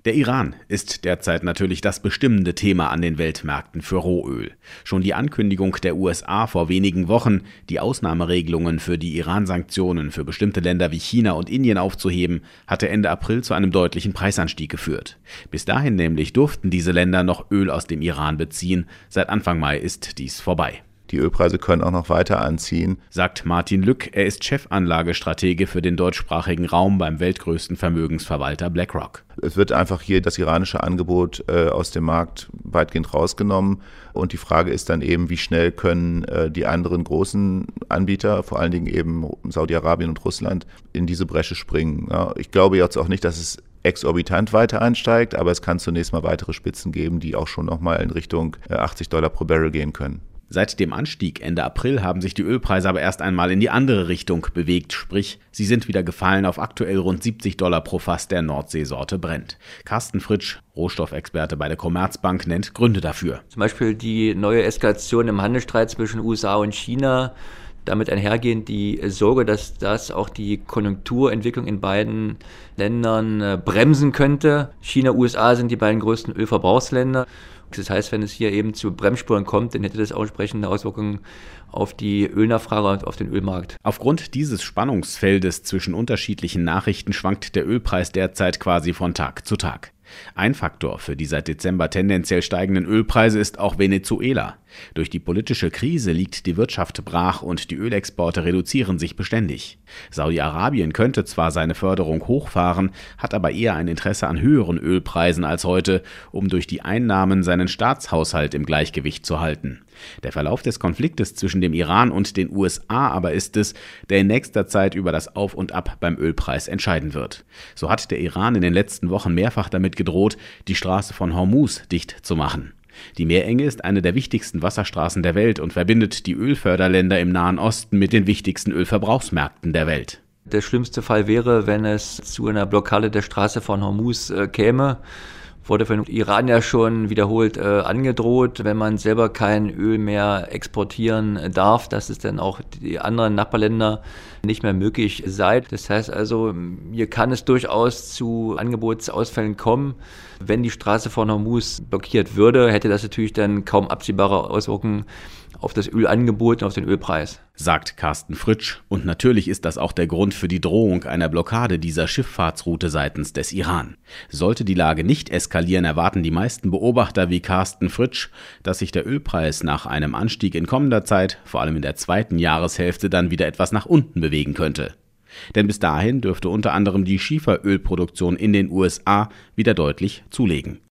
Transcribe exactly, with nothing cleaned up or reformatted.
Der Iran ist derzeit natürlich das bestimmende Thema an den Weltmärkten für Rohöl. Schon die Ankündigung der U S A vor wenigen Wochen, die Ausnahmeregelungen für die Iran-Sanktionen für bestimmte Länder wie China und Indien aufzuheben, hatte Ende April zu einem deutlichen Preisanstieg geführt. Bis dahin nämlich durften diese Länder noch Öl aus dem Iran beziehen. Seit Anfang Mai ist dies vorbei. Die Ölpreise können auch noch weiter anziehen, sagt Martin Lück. Er ist Chefanlagestratege für den deutschsprachigen Raum beim weltgrößten Vermögensverwalter BlackRock. Es wird einfach hier das iranische Angebot äh, aus dem Markt weitgehend rausgenommen. Und die Frage ist dann eben, wie schnell können äh, die anderen großen Anbieter, vor allen Dingen eben Saudi-Arabien und Russland, in diese Bresche springen. Ja, ich glaube jetzt auch nicht, dass es exorbitant weiter ansteigt, aber es kann zunächst mal weitere Spitzen geben, die auch schon nochmal in Richtung äh, achtzig Dollar pro Barrel gehen können. Seit dem Anstieg Ende April haben sich die Ölpreise aber erst einmal in die andere Richtung bewegt, sprich, sie sind wieder gefallen auf aktuell rund siebzig Dollar pro Fass der Nordseesorte Brent. Carsten Fritsch, Rohstoffexperte bei der Commerzbank, nennt Gründe dafür. Zum Beispiel die neue Eskalation im Handelsstreit zwischen U S A und China. Damit einhergehend die Sorge, dass das auch die Konjunkturentwicklung in beiden Ländern bremsen könnte. China, U S A sind die beiden größten Ölverbrauchsländer. Das heißt, wenn es hier eben zu Bremsspuren kommt, dann hätte das auch entsprechende Auswirkungen auf die Ölnachfrage und auf den Ölmarkt. Aufgrund dieses Spannungsfeldes zwischen unterschiedlichen Nachrichten schwankt der Ölpreis derzeit quasi von Tag zu Tag. Ein Faktor für die seit Dezember tendenziell steigenden Ölpreise ist auch Venezuela. Durch die politische Krise liegt die Wirtschaft brach und die Ölexporte reduzieren sich beständig. Saudi-Arabien könnte zwar seine Förderung hochfahren, hat aber eher ein Interesse an höheren Ölpreisen als heute, um durch die Einnahmen seinen Staatshaushalt im Gleichgewicht zu halten. Der Verlauf des Konfliktes zwischen dem Iran und den U S A aber ist es, der in nächster Zeit über das Auf und Ab beim Ölpreis entscheiden wird. So hat der Iran in den letzten Wochen mehrfach damit gedroht, die Straße von Hormuz dicht zu machen. Die Meerenge ist eine der wichtigsten Wasserstraßen der Welt und verbindet die Ölförderländer im Nahen Osten mit den wichtigsten Ölverbrauchsmärkten der Welt. Der schlimmste Fall wäre, wenn es zu einer Blockade der Straße von Hormuz äh, käme. Wurde von Iran ja schon wiederholt äh, angedroht, wenn man selber kein Öl mehr exportieren darf, dass es dann auch die anderen Nachbarländer nicht mehr möglich sei. Das heißt also, hier kann es durchaus zu Angebotsausfällen kommen. Wenn die Straße von Hormuz blockiert würde, hätte das natürlich dann kaum absehbare Auswirkungen auf das Ölangebot und auf den Ölpreis. Sagt Carsten Fritsch. Und natürlich ist das auch der Grund für die Drohung einer Blockade dieser Schifffahrtsroute seitens des Iran. Sollte die Lage nicht eskalieren, erwarten die meisten Beobachter wie Carsten Fritsch, dass sich der Ölpreis nach einem Anstieg in kommender Zeit, vor allem in der zweiten Jahreshälfte, dann wieder etwas nach unten bewegen könnte. Denn bis dahin dürfte unter anderem die Schieferölproduktion in den U S A wieder deutlich zulegen.